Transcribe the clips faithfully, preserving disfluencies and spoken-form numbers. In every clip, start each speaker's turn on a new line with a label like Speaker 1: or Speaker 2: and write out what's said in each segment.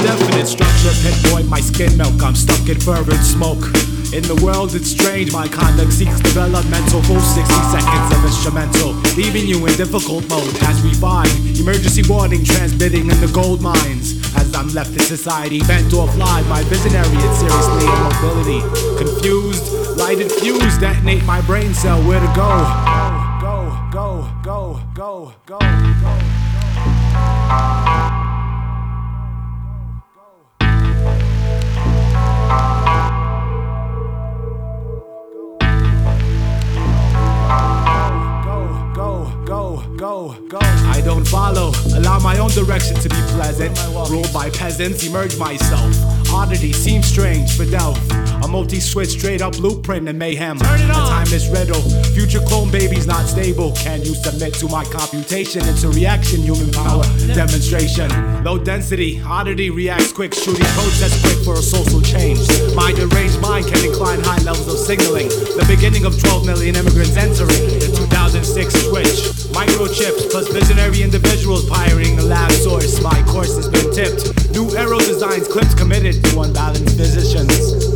Speaker 1: indefinite structure, pinpoint my skin milk. I'm stuck in fervent smoke. In the world it's strange, my conduct seeks developmental. Full sixty seconds of instrumental, leaving you in difficult mode as we find emergency warning transmitting in the gold mines. As I'm left in society, bent or fly, my visionary it's seriously immobility. Confused, lighted fuse, detonate my brain cell. Where to go? Go, go, go, go, go, go, go. Go, go. I don't follow, allow my own direction to be pleasant. Ruled by peasants, emerge myself. Oddity seems strange for Delph. A multi-switch, straight up blueprint and mayhem. Turn it on. A timeless riddle, future clone babies not stable. Can you submit to my computation? It's a reaction, human power demonstration. Low density, oddity reacts quick. Shooting codes that's quick for a social change. My deranged mind can incline high levels of signaling. The beginning of twelve million immigrants entering the two thousand six switch. Microchips plus visionary individuals pioneering the lab source. My course has been tipped. New arrow designs, clips committed to unbalanced physicians.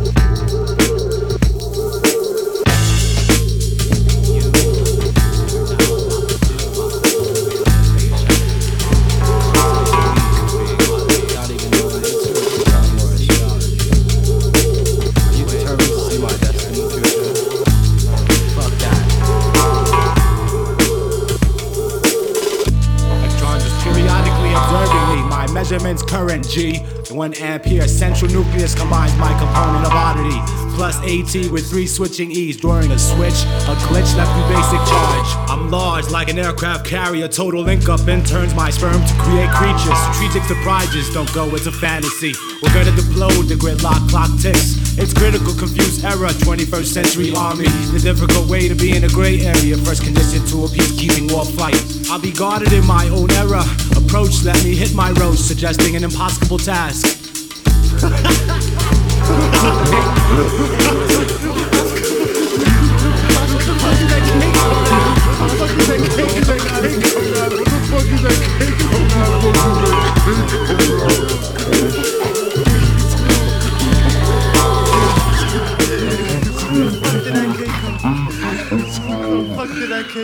Speaker 1: Measurements current G. One ampere central nucleus combines my component of oddity. Plus AT with three switching E's during a switch. A glitch left me basic charge. I'm large like an aircraft carrier. Total link up and turns my sperm to create creatures. Strategic surprises don't go into fantasy. We're gonna deplode the gridlock clock ticks. It's critical, confused era, twenty-first century army. The difficult way to be in a gray area. First condition to a peacekeeping war flight. I'll be guarded in my own era. Approach, let me hit my roast, suggesting an impossible task.